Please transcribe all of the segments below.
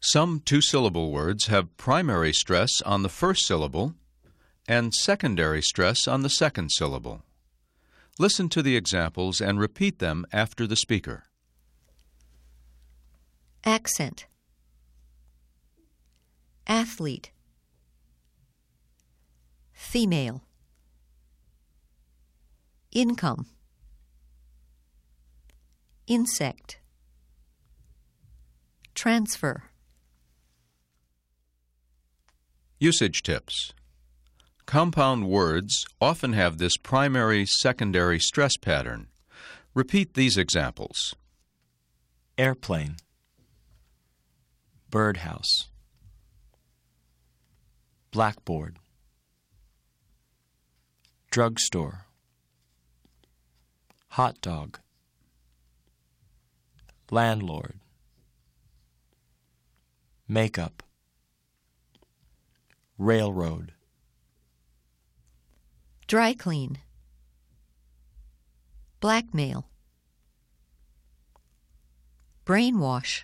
Some two-syllable words have primary stress on the first syllable and secondary stress on the second syllable. Listen to the examples and repeat them after the speaker. Accent, athlete, female, income, insect, transfer. Usage tips. Compound words often have this primary-secondary stress pattern. Repeat these examples. Airplane, birdhouse, blackboard, drugstore, hot dog, landlord, makeup, railroad, Dry clean, blackmail, brainwash,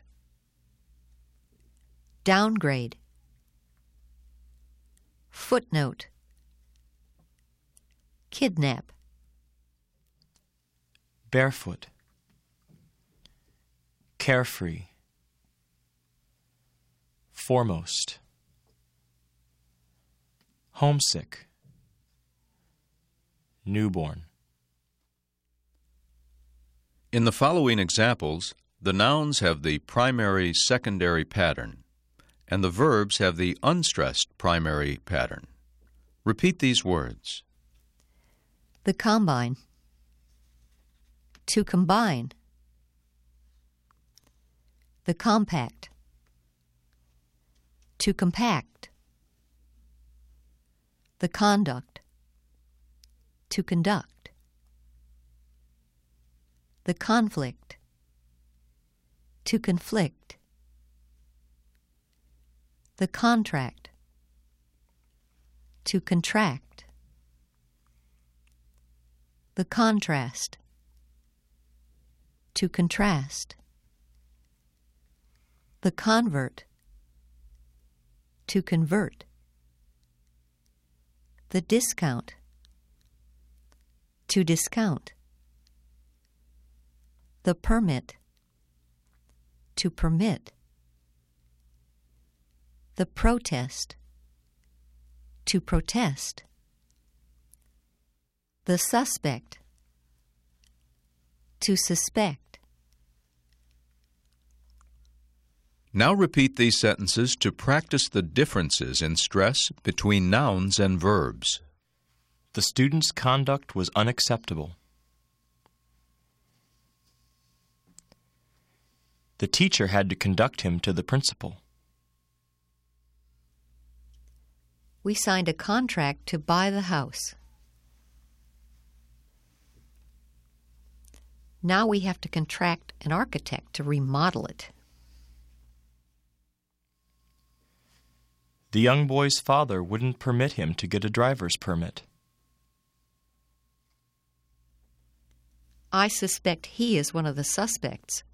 downgrade, footnote, kidnap, barefoot, carefree, foremost, homesick, newborn. In the following examples, the nouns have the primary-secondary pattern, and the verbs have the unstressed primary pattern. Repeat these words. the combine, to combine, the compact, to compact, the conduct, to conduct, the conflict, to conflict, the contract, to contract, the contrast, to contrast, the convert, to convert, the discount, to discount, the permit, to permit, the protest, to protest, the suspect, to suspect. Now repeat these sentences to practice the differences in stress between nouns and verbs. The student's conduct was unacceptable. The teacher had to conduct him to the principal. We signed a contract to buy the house. Now we have to contract an architect to remodel it. The young boy's father wouldn't permit him to get a driver's permit. I suspect he is one of the suspects.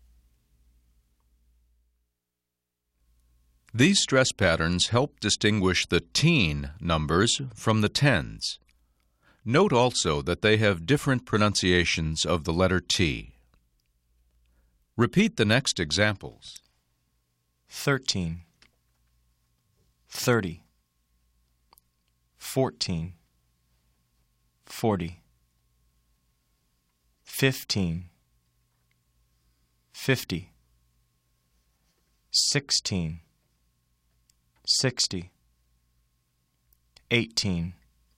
These stress patterns help distinguish the teen numbers from the tens. Note also that they have different pronunciations of the letter T. Repeat the next examples. 13, 30, 14, 40, 15, 50, 16, 60, 18,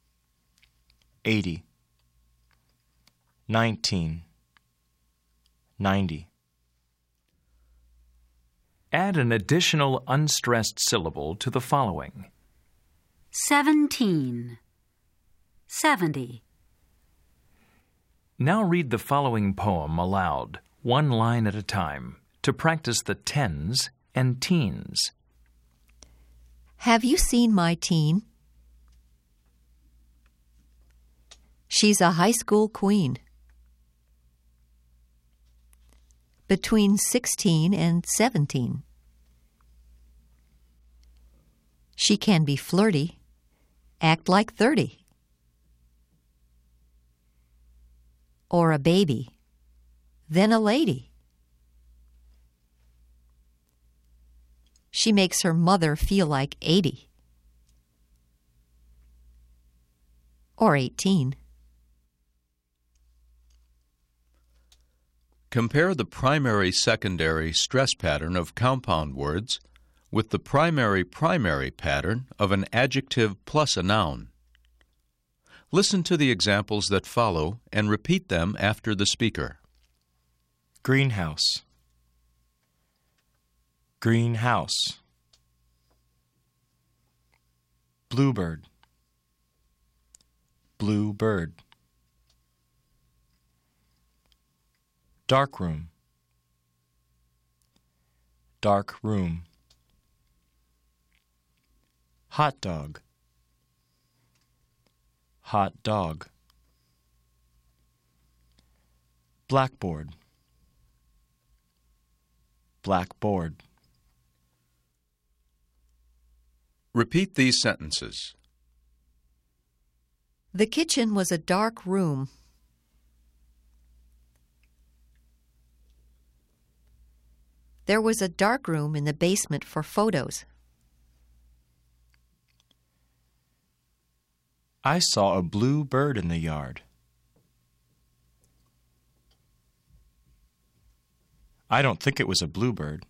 80, 19, 90. Add an additional unstressed syllable to the following. 17, 70. Now read the following poem aloud, one line at a time, to practice the tens and teens. Have you seen my teen? She's a high school queen. Between 16 and 17. She can be flirty, act like 30. Or a baby, then a lady. She makes her mother feel like 80. Or 18. Compare the primary-secondary stress pattern of compound words with the primary-primary pattern of an adjective plus a noun. Listen to the examples that follow and repeat them after the speaker. Greenhouse. Greenhouse. Bluebird. Bluebird. Dark room. Dark room. Hot dog. Hot dog. Blackboard. Blackboard. Repeat these sentences. The kitchen was a dark room. There was a dark room in the basement for photos. I saw a blue bird in the yard. I don't think it was a bluebird.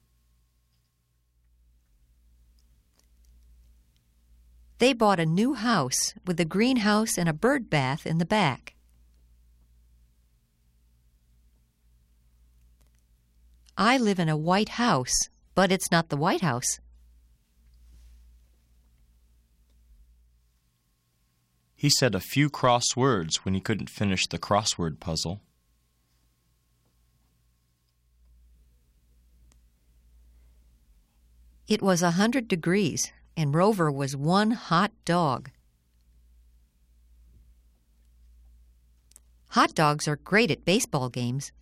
They bought a new house with a greenhouse and a bird bath in the back. I live in a white house, but it's not the White House. He said a few cross words when he couldn't finish the crossword puzzle. It was 100 degrees, and Rover was one hot dog. Hot dogs are great at baseball games.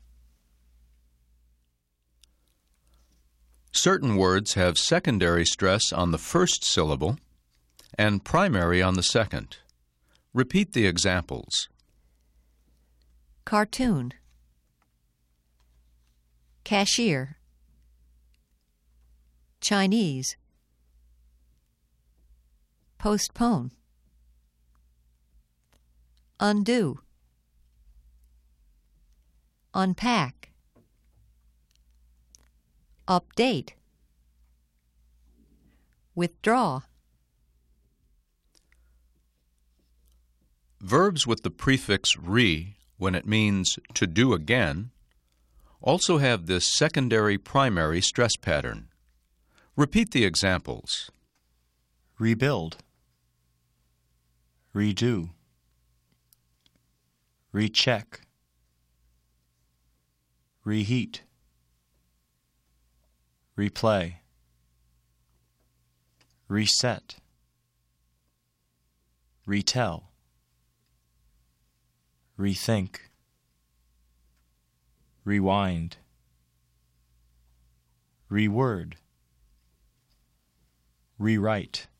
Certain words have secondary stress on the first syllable and primary on the second. Repeat the examples. Cartoon. Cashier. Chinese. Postpone. Undo. Unpack. Update. Withdraw. Verbs with the prefix re, when it means to do again, also have this secondary-primary stress pattern. Repeat the examples. Rebuild. Redo. Recheck. Reheat. Replay. Reset. Retell. Rethink. Rewind. Reword. Rewrite.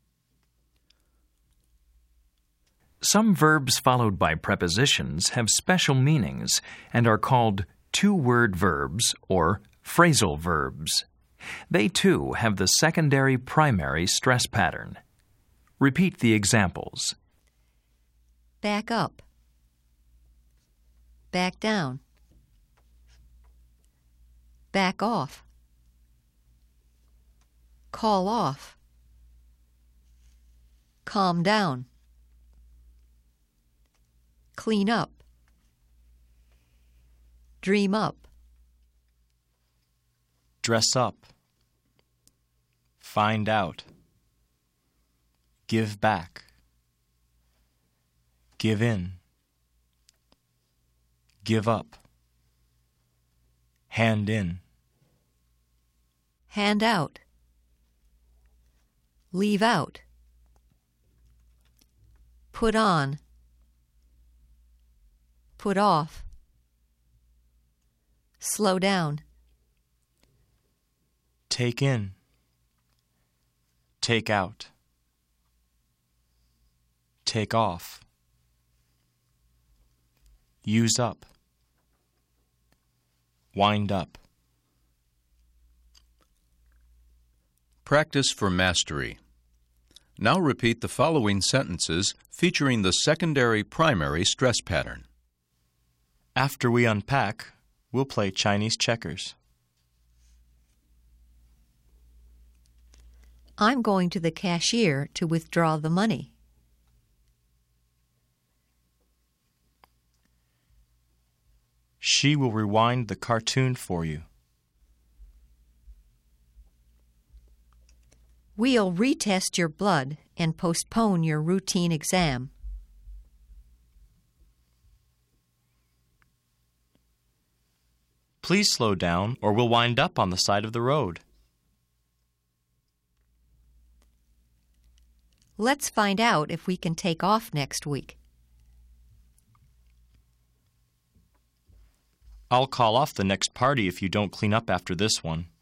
Some verbs followed by prepositions have special meanings and are called two-word verbs or phrasal verbs. They, too, have the secondary-primary stress pattern. Repeat the examples. Back up. Back down. Back off. Call off. Calm down. Clean up. Dream up. Dress up. Find out. Give back. Give in. Give up. Hand in. Hand out. Leave out. Put on. Put off. Slow down. Take in. Take out. take off. Use up. Wind up. Practice for mastery. Now repeat the following sentences featuring the secondary-primary stress pattern. After we unpack, we'll play Chinese checkers. I'm going to the cashier to withdraw the money. She will rewind the cartoon for you. We'll retest your blood and postpone your routine exam. Please slow down or we'll wind up on the side of the road. Let's find out if we can take off next week. I'll call off the next party if you don't clean up after this one.